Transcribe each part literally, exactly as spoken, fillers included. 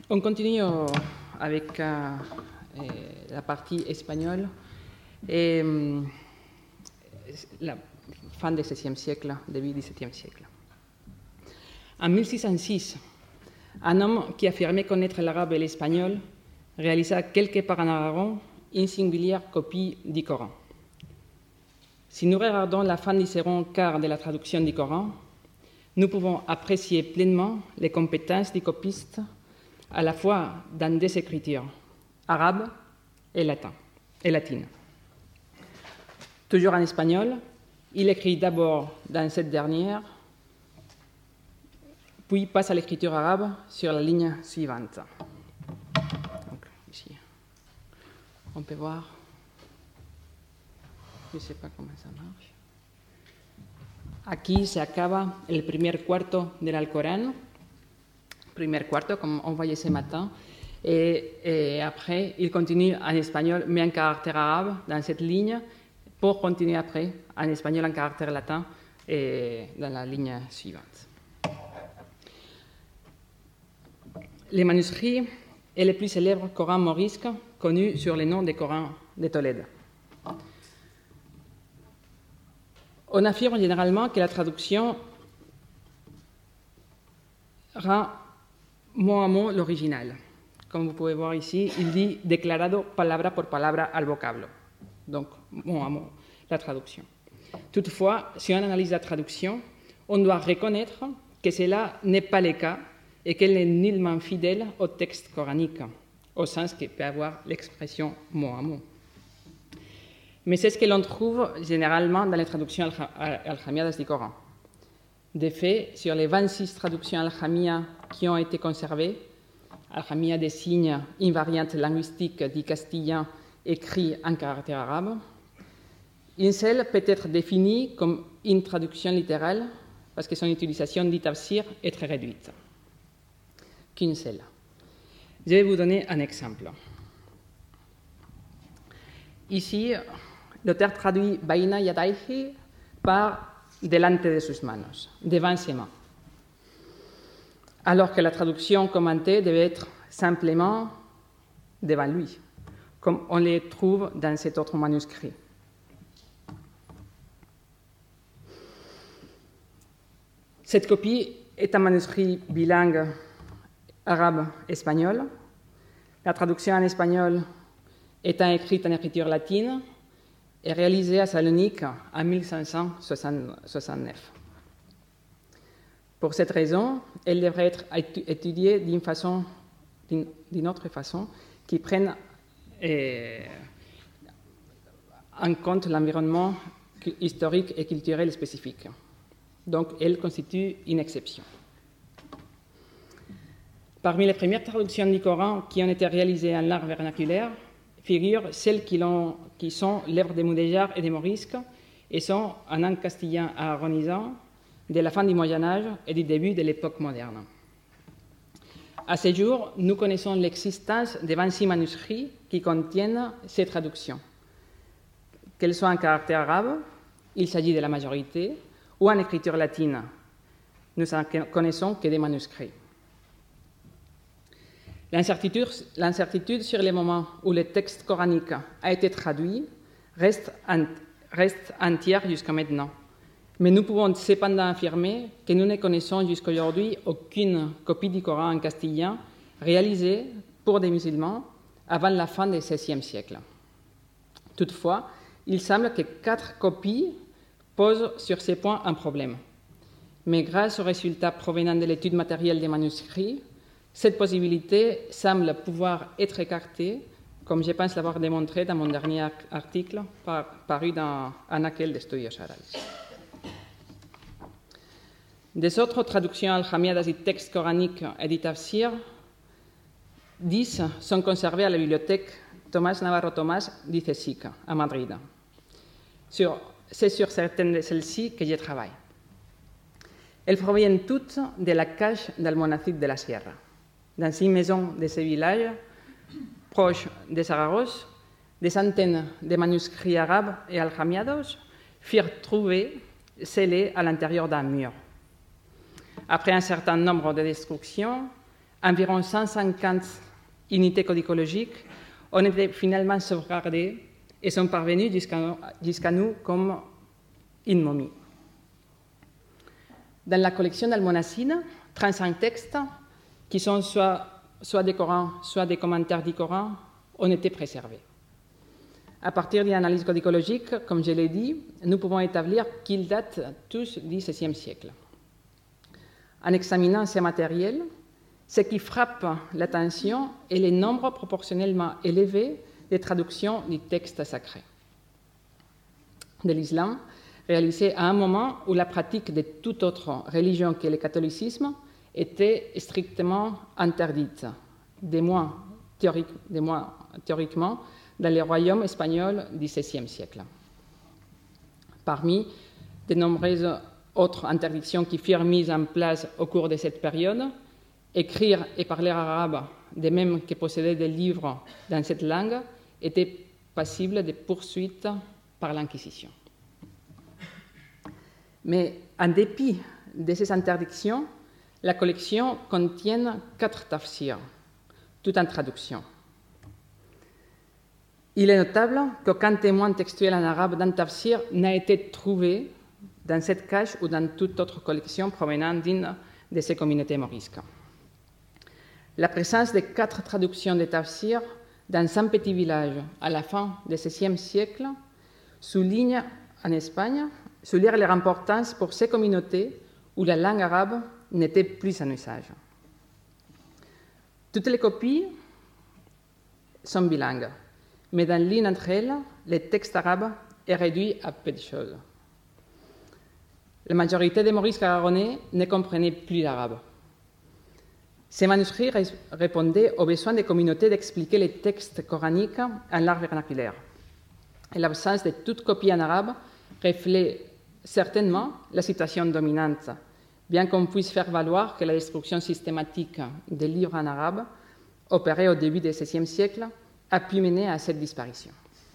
On continue avec euh, la partie espagnole et euh, la fin du seizième siècle, début du septième siècle. En mille six cent six, un homme qui affirmait connaître l'arabe et l'espagnol réalisa quelque part en Aragon une singulière copie du Coran. Si nous regardons la fin du second quart de la traduction du Coran, nous pouvons apprécier pleinement les compétences du copiste à la fois dans deux écritures, arabe et latin, et latine. Toujours en espagnol, il écrit d'abord dans cette dernière, puis passe à l'écriture arabe sur la ligne suivante. Donc, ici, on peut voir, je ne sais pas comment ça marche. Aquí se acaba el primer cuarto del Alcorán, primer cuarto, comme on voyait ce matin, et, et après, il continue en espagnol, mais en caractère arabe, dans cette ligne, pour continuer après en espagnol en caractère latin, et dans la ligne suivante. Les manuscrits est le plus célèbre Coran morisque, connu sur le nom de Coran de Tolède. On affirme généralement que la traduction rend mot à mot l'original. Comme vous pouvez voir ici, il dit « declarado palabra por palabra al vocablo », donc mot à mot, la traduction. Toutefois, si on analyse la traduction, on doit reconnaître que cela n'est pas le cas et qu'elle est nullement fidèle au texte coranique, au sens que peut avoir l'expression mot à mot. Mais c'est ce que l'on trouve généralement dans les traductions alhamiades du Coran. De fait, sur les vingt-six traductions alhamiades qui ont été conservées, alhamia désigne une variante linguistique du castillan écrit en caractère arabe, une seule peut être définie comme une traduction littérale parce que son utilisation du tafsir est très réduite. Qu'une seule. Je vais vous donner un exemple. Ici, l'auteur traduit Baina Yadaihi par delante de sus manos, devant ses mains, alors que la traduction commentée devait être simplement devant lui, comme on les trouve dans cet autre manuscrit. Cette copie est un manuscrit bilingue arabe-espagnol. La traduction en espagnol étant écrite en écriture latine et réalisée à Salonique en mille cinq cent soixante-neuf. Pour cette raison, elle devrait être étudiée d'une façon, d'une autre façon, qui prenne eh, en compte l'environnement historique et culturel spécifique. Donc, elle constitue une exception. Parmi les premières traductions du Coran qui ont été réalisées en langue vernaculaire, figurent celles qui, qui sont l'œuvre de Mudéjar et de Morisque et sont en langue castillan aragonisant de la fin du Moyen-Âge et du début de l'époque moderne. À ce jour, nous connaissons l'existence de vingt-six manuscrits qui contiennent ces traductions. Qu'elles soient en caractère arabe, il s'agit de la majorité, ou en écriture latine. Nous ne connaissons que des manuscrits. L'incertitude, l'incertitude sur les moments où le texte coranique a été traduit reste, en, reste entière jusqu'à maintenant. Mais nous pouvons cependant affirmer que nous ne connaissons jusqu'à aujourd'hui aucune copie du Coran en castillan réalisée pour des musulmans avant la fin du seizième siècle. Toutefois, il semble que quatre copies posent sur ces points un problème. Mais grâce aux résultats provenant de l'étude matérielle des manuscrits, cette possibilité semble pouvoir être écartée, comme je pense l'avoir démontré dans mon dernier article paru dans Anaquel d'Estudios Árabes. Des autres traductions alhamiades du texte coranique et du tafsir, dix sont conservées à la bibliothèque Tomás Navarro Tomás d'Icesic, à Madrid. Sur, c'est sur certaines de celles-ci que je travaille. Elles proviennent toutes de la cache d'Almonacid de la Sierra. Dans une maison de ce village, proche de Saragosse, des centaines de manuscrits arabes et alhamiados furent trouvés scellés à l'intérieur d'un mur. Après un certain nombre de destructions, environ cent cinquante unités codicologiques ont été finalement sauvegardées et sont parvenues jusqu'à jusqu'à nous comme une momie. Dans la collection d'Almonacid, trente-cinq textes, qui sont soit, soit des Corans, soit des commentaires du Coran, ont été préservés. À partir d'une analyse codicologique, comme je l'ai dit, nous pouvons établir qu'ils datent tous du seizième siècle. En examinant ces matériels, ce qui frappe l'attention est le nombre proportionnellement élevé de traductions du texte sacré de l'islam, réalisées à un moment où la pratique de toute autre religion que le catholicisme était strictement interdite, des moins, théorique, des moins théoriquement, dans les royaumes espagnols du seizième siècle. Parmi de nombreuses autres interdictions qui furent mises en place au cours de cette période, écrire et parler arabe, de même que posséder des livres dans cette langue, était passible de poursuites par l'Inquisition. Mais en dépit de ces interdictions, la collection contient quatre tafsirs, tout en traduction. Il est notable qu'aucun témoin textuel en arabe d'un tafsir n'a été trouvé dans cette cache ou dans toute autre collection provenant d'une de ces communautés morisques. La présence de quatre traductions de tafsirs dans un petit village à la fin du seizième siècle souligne en Espagne souligne leur importance pour ces communautés où la langue arabe n'était plus en usage. Toutes les copies sont bilingues, mais dans l'une d'entre elles, le texte arabe est réduit à peu de choses. La majorité des Maurice Garagonnais ne comprenaient plus l'arabe. Ces manuscrits répondaient aux besoins des communautés d'expliquer les textes coraniques en langue vernaculaire. Et l'absence de toute copie en arabe reflète certainement la situation dominante, bien qu'on puisse faire valoir que la destruction systématique des livres en arabe, opérée au début du seizième siècle, a pu mener à cette disparition.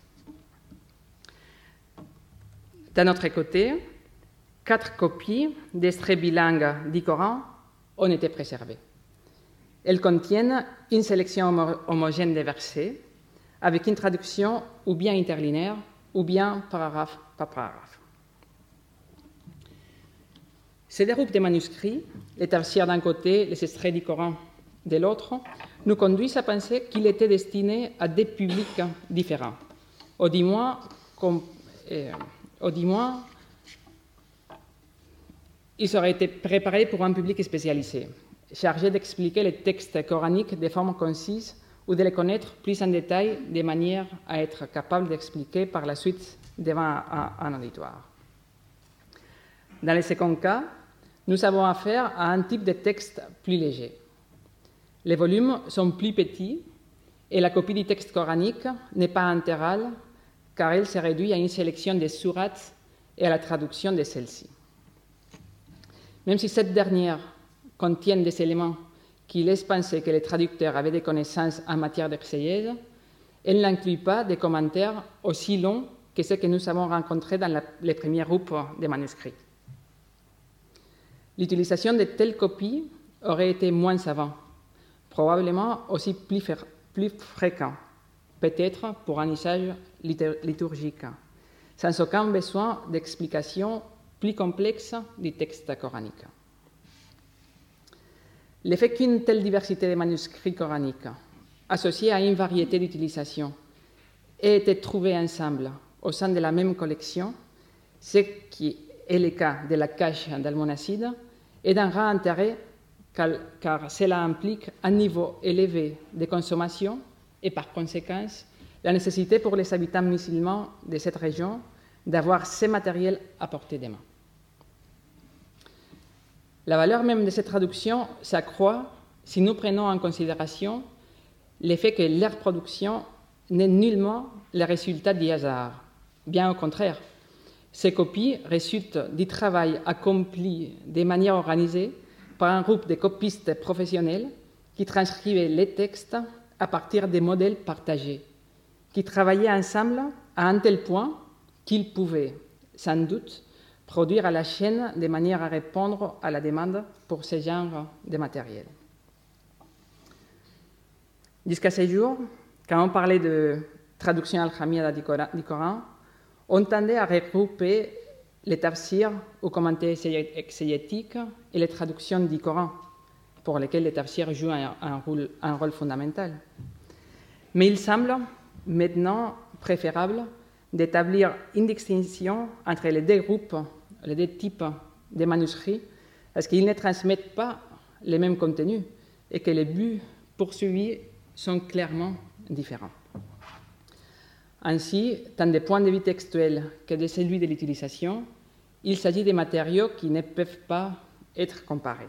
D'un autre côté, quatre copies d'extraits bilingues du Coran ont été préservées. Elles contiennent une sélection homo- homogène des versets, avec une traduction ou bien interlinéaire, ou bien paragraphe par paragraphe. Ces deux groupes de manuscrits, les tafsirs d'un côté, les extraits du Coran de l'autre, nous conduisent à penser qu'il était destiné à des publics différents, ou du moins, comme, euh, ou du moins ils auraient été préparés pour un public spécialisé, chargé d'expliquer les textes coraniques de forme concise ou de les connaître plus en détail de manière à être capable d'expliquer par la suite devant un, un auditoire. Dans le second cas, nous avons affaire à un type de texte plus léger. Les volumes sont plus petits et la copie du texte coranique n'est pas intégrale car elle se réduit à une sélection des sourates et à la traduction de celles-ci. Même si cette dernière contient des éléments qui laissent penser que les traducteurs avaient des connaissances en matière d'exégèse, elle n'inclut pas des commentaires aussi longs que ceux que nous avons rencontrés dans la, les premiers groupes de manuscrits. L'utilisation de telles copies aurait été moins savante, probablement aussi plus, plus fréquent, peut-être pour un usage liturgique, sans aucun besoin d'explication plus complexe du texte coranique. Le fait qu'une telle diversité de manuscrits coraniques, associée à une variété d'utilisations, ait été trouvée ensemble au sein de la même collection, ce qui est le cas de la cache d'Almonacid, est d'un rare intérêt car cela implique un niveau élevé de consommation et par conséquent la nécessité pour les habitants musulmans de cette région d'avoir ces matériels à portée de main. La valeur même de cette traduction s'accroît si nous prenons en considération le fait que leur production n'est nullement le résultat du hasard. Bien au contraire, ces copies résultent du travail accompli de manière organisée par un groupe de copistes professionnels qui transcrivaient les textes à partir des modèles partagés, qui travaillaient ensemble à un tel point qu'ils pouvaient, sans doute, produire à la chaîne de manière à répondre à la demande pour ce genre de matériel. Jusqu'à ce jour, quand on parlait de traduction al-Hamida du Coran, on tendait à regrouper les tafsirs ou commentaires exégétiques et les traductions du Coran, pour lesquels les tafsirs jouent un, un, rôle, un rôle fondamental. Mais il semble maintenant préférable d'établir une distinction entre les deux groupes, les deux types de manuscrits, parce qu'ils ne transmettent pas les mêmes contenus et que les buts poursuivis sont clairement différents. Ainsi, tant des points de vue textuels que de celui de l'utilisation, il s'agit de matériaux qui ne peuvent pas être comparés.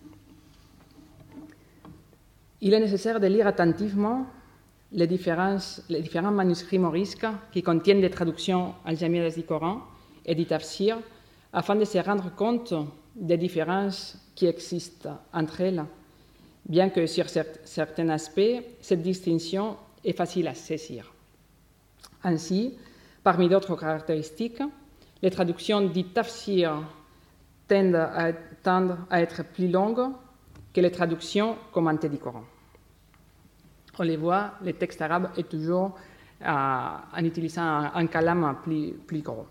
Il est nécessaire de lire attentivement les, les différents manuscrits morisques qui contiennent des traductions al-Jamidas du Coran et du Tafsir afin de se rendre compte des différences qui existent entre elles, bien que sur certains aspects, cette distinction est facile à saisir. Ainsi, parmi d'autres caractéristiques, les traductions du Tafsir tendent à, tendent à être plus longues que les traductions commentées du Coran. On les voit, le texte arabe est toujours euh, en utilisant un, un kalam plus, plus gros.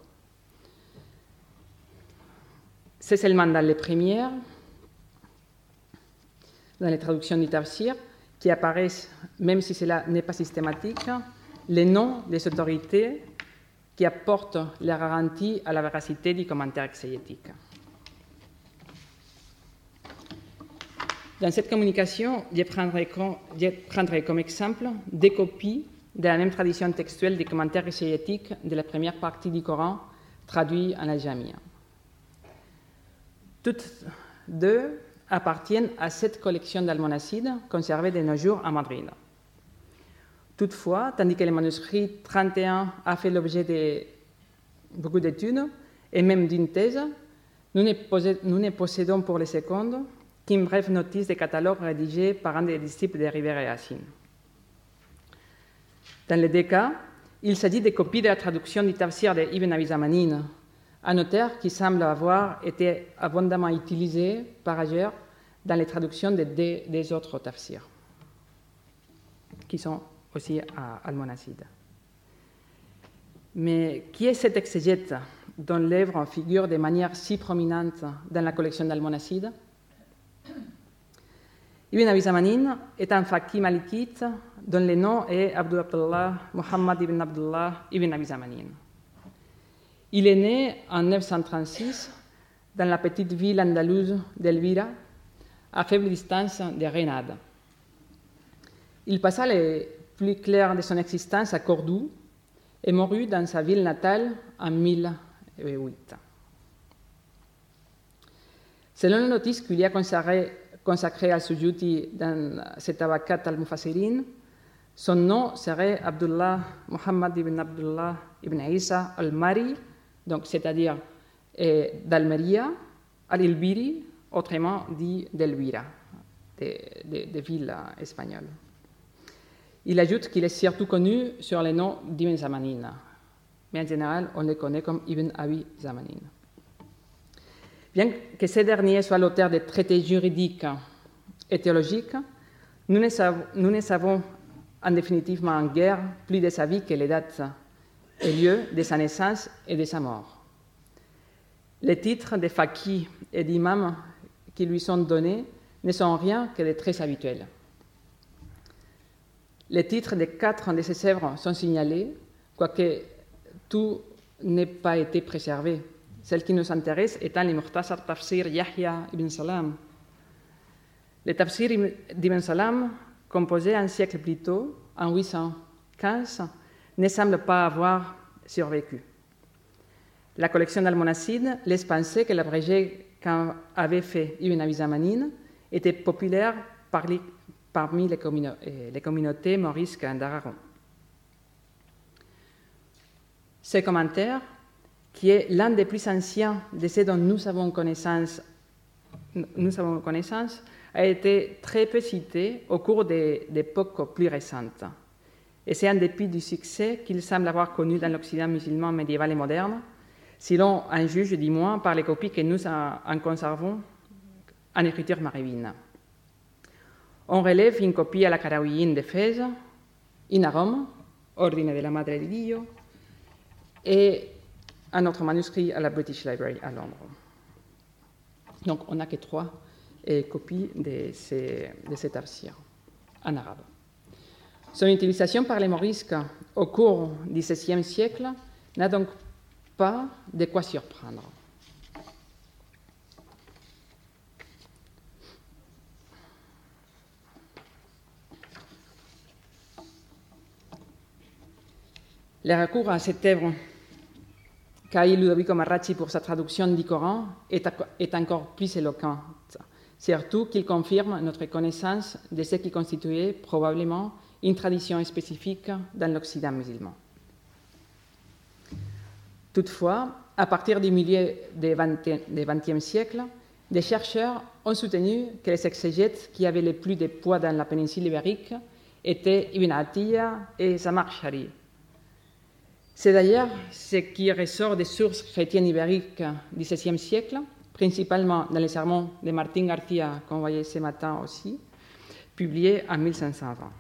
C'est seulement dans les premières, dans les traductions du Tafsir, qui apparaissent, même si cela n'est pas systématique, les noms des autorités qui apportent la garantie à la véracité du commentaire exégétique. Dans cette communication, je prendrai, comme, je prendrai comme exemple des copies de la même tradition textuelle des commentaires exégétiques de la première partie du Coran traduit en al-Jamia. Toutes deux appartiennent à cette collection d'Almonacide conservée de nos jours à Madrid. Toutefois, tandis que le manuscrit trente et un a fait l'objet de beaucoup d'études et même d'une thèse, nous ne, possédons, nous ne possédons pour les secondes qu'une brève notice de catalogue rédigée par un des disciples de Rivera et Hassin. Dans les deux cas, il s'agit de copies de la traduction du Tafsir de Ibn Abi Zamanin, un auteur qui semble avoir été abondamment utilisé par ailleurs dans les traductions des, des, des autres Tafsirs, qui sont aussi à Almonacide. Mais qui est cet exégète dont l'œuvre figure de manière si prominente dans la collection d'Almonacide? Ibn Abi Zamanin est un faqih malikite dont le nom est Abdul Abdullah Muhammad ibn Abdullah ibn Abi Zamanin. Il est né en neuf cent trente-six dans la petite ville andalouse d'Elvira, à faible distance de Grenade. Il passa le plus clair de son existence à Cordoue et mourut dans sa ville natale en mille huit. Selon la notice qu'il y a consacrée consacré al Suyuti dans cet Tabakat al-Mufassirin, son nom serait Abdullah Muhammad ibn Abdullah ibn Isa al-Mari, donc c'est-à-dire eh, d'Almeria, al-Ilbiri, autrement dit d'Elvira, des de, de villes espagnoles. Il ajoute qu'il est surtout connu sur le nom d'Ibn Zamanin, mais en général, on le connaît comme Ibn Abi Zamanin. Bien que ce dernier soit l'auteur des traités juridiques et théologiques, nous ne, savons, nous ne savons en définitive en guère plus de sa vie que les dates et lieux de sa naissance et de sa mort. Les titres de faqih et d'imam qui lui sont donnés ne sont rien que des traits habituels. Les titres de quatre de ses œuvres sont signalés, quoique tout n'ait pas été préservé. Celle qui nous intéresse étant le Mukhtasar Tafsir Yahya ibn Salam. Le Tafsir d'Ibn Salam, composé un siècle plus tôt, en huit cent quinze, ne semble pas avoir survécu. La collection d'Almonacide laisse penser que l'abrégé qu'avait fait Ibn Abi Zamanin était populaire par les, parmi les, communa, les communautés morisques d'Aragon. Ces commentaires, qui est l'un des plus anciens de ceux dont nous avons connaissance, nous avons connaissance, a été très peu cité au cours d'époques plus récentes. Et c'est en dépit du succès qu'il semble avoir connu dans l'Occident musulman médiéval et moderne, si l'on en juge du moins par les copies que nous en conservons en écriture maghrébine. On relève une copie à la Caroline de Fès, une à Rome, Ordine de la Madre di Dio, et un autre manuscrit à la British Library à Londres. Donc, on n'a que trois eh, copies de, ces, de cet tafsir en arabe. Son utilisation par les morisques au cours du seizième siècle n'a donc pas de quoi surprendre. Le recours à cette œuvre qu'a eu Ludovico Marracci pour sa traduction du Coran est, est encore plus éloquent, surtout qu'il confirme notre connaissance de ce qui constituait probablement une tradition spécifique dans l'Occident musulman. Toutefois, à partir du milieu du vingtième siècle, des chercheurs ont soutenu que les exégètes qui avaient le plus de poids dans la péninsule ibérique étaient Ibn Atiyya et Zamakhshari. C'est d'ailleurs ce qui ressort des sources chrétiennes ibériques du seizième siècle, principalement dans les sermons de Martín García, qu'on voyait ce matin aussi, publiés en mille cinq cent vingt.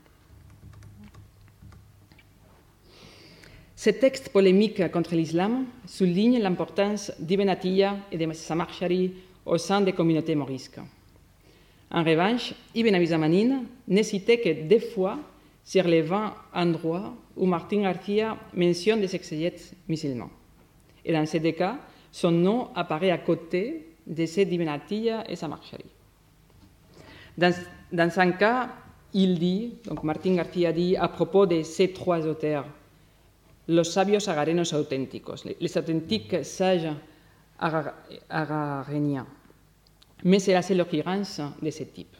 Ce texte polémique contre l'islam souligne l'importance d'Ibn Atiyya et de Zamakhshari au sein des communautés morisques. En revanche, Ibn Abi Zamanin n'est cité que deux fois sur les vingt endroits où Martín García mentionne des exégètes musulmans. Et dans ces deux cas, son nom apparaît à côté de ceux d'Ibn Atiyya et Zamakhshari. Dans, dans un cas, il dit, donc Martín García dit à propos de ces trois auteurs, los sabios agarenos auténticos, les authentiques sages agaréniens. Mais c'est la seule occurrence de ce type.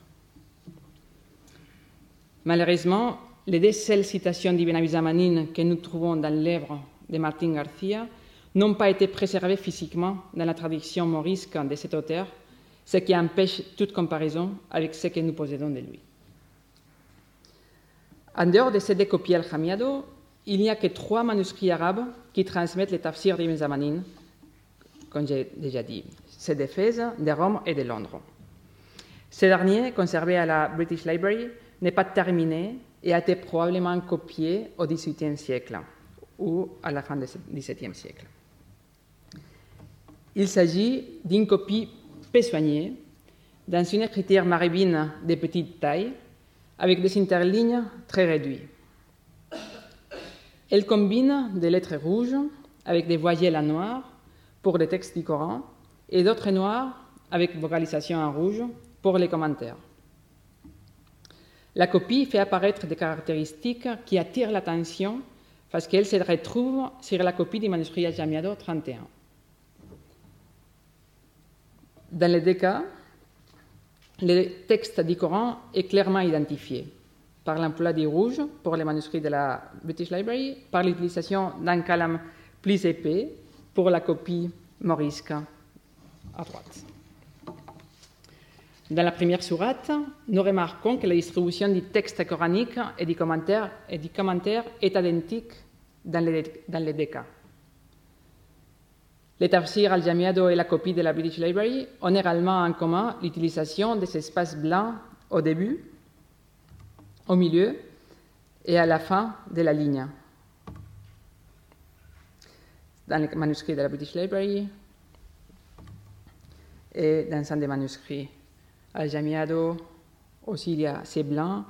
Malheureusement, les deux seules citations d'Ibn Abi Zamanin que nous trouvons dans l'œuvre de Martín García n'ont pas été préservées physiquement dans la traduction morisque de cet auteur, ce qui empêche toute comparaison avec ce que nous possédons de lui. En dehors de ces deux copies al-Jamiado, il n'y a que trois manuscrits arabes qui transmettent les tafsirs d'Ibn Zamanin, comme j'ai déjà dit. C'est de Fès, de Rome et de Londres. Ce dernier, conservé à la British Library, n'est pas terminé et a été probablement copié au dix-huitième siècle ou à la fin du dix-septième siècle. Il s'agit d'une copie peu soignée, dans une écriture maghrébine de petite taille, avec des interlignes très réduites. Elle combine des lettres rouges avec des voyelles en noir pour les textes du Coran et d'autres noirs avec vocalisation en rouge pour les commentaires. La copie fait apparaître des caractéristiques qui attirent l'attention parce qu'elle se retrouve sur la copie du manuscrit al-Jamiado trente et un. Dans les deux cas, le texte du Coran est clairement identifié par l'emploi du rouge pour les manuscrits de la British Library, par l'utilisation d'un calame plus épais pour la copie morisque à droite. Dans la première sourate, nous remarquons que la distribution du texte coranique et du commentaire, et du commentaire est identique dans les, dans les deux cas. Le tafsir al-Jamiado et la copie de la British Library ont également en commun l'utilisation des espaces blancs au début, au milieu et à la fin de la ligne. Dans les manuscrits de la British Library et dans un des manuscrits al-Jamiado, aussi il y a ces blancs,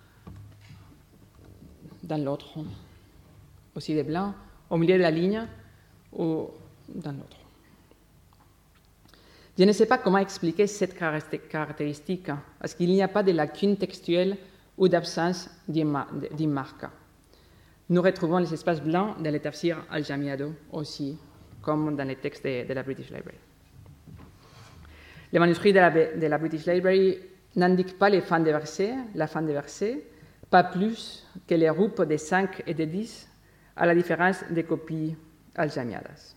dans l'autre, aussi des blancs, au milieu de la ligne ou dans l'autre. Je ne sais pas comment expliquer cette caractéristique, parce qu'il n'y a pas de lacune textuelle ou d'absence d'une marque. Nous retrouvons les espaces blancs dans les tafsirs al-Jamiado aussi, comme dans les textes de, de la British Library. Les manuscrits de la, de la British Library n'indiquent pas les fins des versets, la fin des versets, pas plus que les groupes des cinq et des dix, à la différence des copies al-Jamiadas.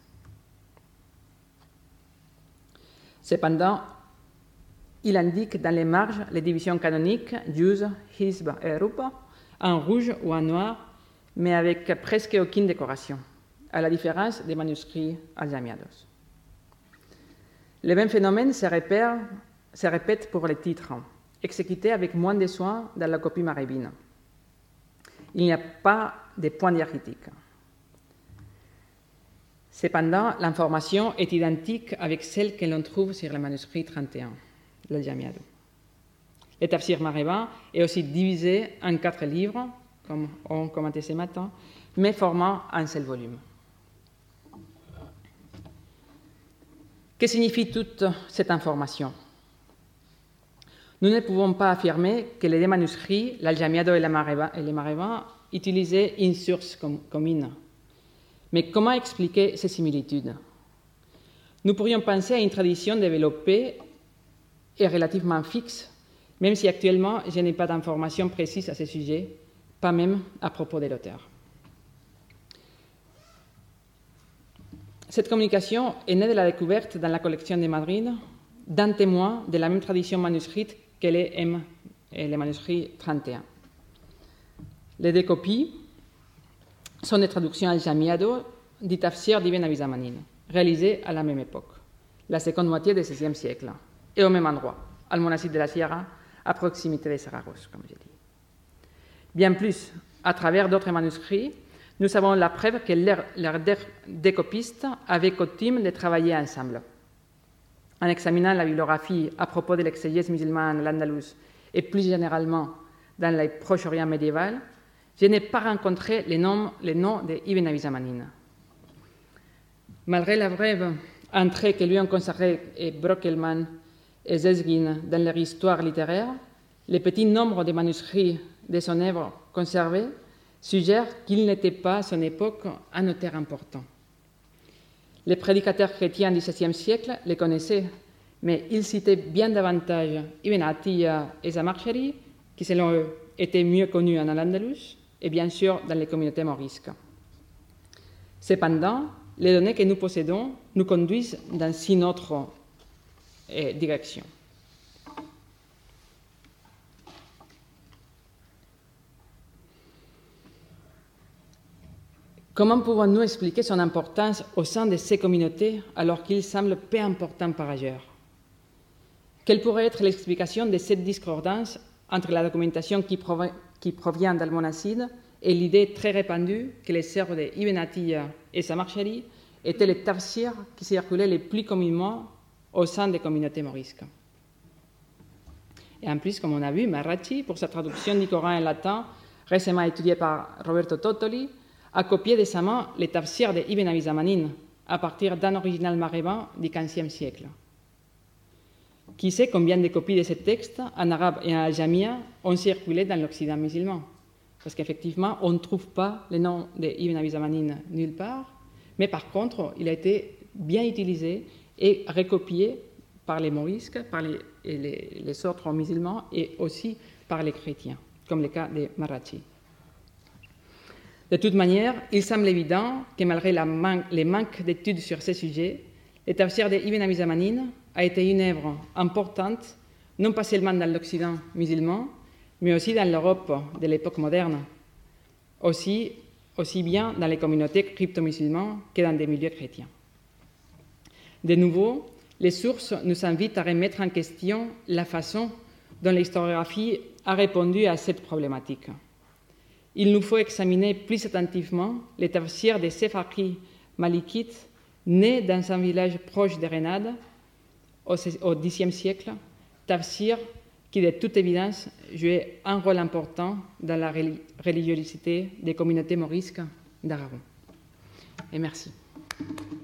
Cependant, il indique dans les marges les divisions canoniques, Juz, Hizb et Rupa, en rouge ou en noir, mais avec presque aucune décoration, à la différence des manuscrits al-Jamiados. Le même phénomène se répète, se répète pour les titres. exécutés avec moins de soin dans la copie maghrébine. Il n'y a pas de point diacritique. Cependant, l'information est identique avec celle que l'on trouve sur le manuscrit trente et un, l'Al-Jamiado. Le tafsir maghrébin est aussi divisé en quatre livres, comme on commentait ce matin, mais formant un seul volume. Que signifie toute cette information? Nous ne pouvons pas affirmer que les deux manuscrits, l'Al-Jamiado et le maghrébin, utilisaient une source commune. Mais comment expliquer ces similitudes? Nous pourrions penser à une tradition développée et relativement fixe, même si actuellement je n'ai pas d'informations précises à ce sujet, pas même à propos de l'auteur. Cette communication est née de la découverte dans la collection de Madrid d'un témoin de la même tradition manuscrite que les, M, les manuscrits trente et un. Les deux copies sont des traductions al-Jamiado du Tafsir d'Ibn Abi Zamanin, réalisées à la même époque, la seconde moitié du seizième siècle, et au même endroit, al Monastir de la Sierra, à proximité de Saragosse, comme j'ai dit. Bien plus, à travers d'autres manuscrits, nous avons la preuve que leurs deux copistes avaient coutume de travailler ensemble. En examinant la bibliographie à propos de l'exégèse musulmane à l'Andalous et plus généralement dans le Proche-Orient médiéval, je n'ai pas rencontré les noms, les noms d'Ibn Abi Zamanin. Malgré la brève entrée que lui ont consacrée Brockelmann et Zesgin dans leur histoire littéraire, le petit nombre de manuscrits de son œuvre conservés suggère qu'il n'était pas à son époque un auteur important. Les prédicateurs chrétiens du seizième siècle les connaissaient, mais ils citaient bien davantage Ibn Atiyya et Zamakshari, qui selon eux étaient mieux connus en Al-Andalus et bien sûr dans les communautés morisques. Cependant, les données que nous possédons nous conduisent dans une autre eh, direction. Comment pouvons-nous expliquer son importance au sein de ces communautés alors qu'il semble peu important par ailleurs? Quelle pourrait être l'explication de cette discordance entre la documentation qui, provi- qui provient d'Al-Monassid et l'idée très répandue que les sœurs d'Ibn Atiyya et Zamakshari étaient les tafsirs qui circulaient le plus communément au sein des communautés morisques? Et en plus, comme on a vu, Marrachi, pour sa traduction du Coran en latin, récemment étudiée par Roberto Totoli, a copié de sa main les tafsirs d'Ibn Abi Zamanin à partir d'un original maghrébin du quinzième siècle. Qui sait combien de copies de ces textes en arabe et en al-jamia ont circulé dans l'Occident musulman? Parce qu'effectivement, on ne trouve pas le nom d'Ibn Abi Zamanin nulle part, mais par contre, il a été bien utilisé et recopié par les morisques, par les, les, les autres musulmans et aussi par les chrétiens, comme le cas de Marrachi. De toute manière, il semble évident que malgré la man- les manques d'études sur ces sujets, le tafsir d'Ibn Abi Zamanin a été une œuvre importante, non pas seulement dans l'Occident musulman, mais aussi dans l'Europe de l'époque moderne, aussi, aussi bien dans les communautés crypto-musulmanes que dans des milieux chrétiens. De nouveau, les sources nous invitent à remettre en question la façon dont l'historiographie a répondu à cette problématique. Il nous faut examiner plus attentivement les tafsirs des Séfaris malikites nés dans un village proche de Grenade au dixième siècle, tafsir qui, de toute évidence, jouait un rôle important dans la religiosité des communautés morisques d'Aragon. Et merci.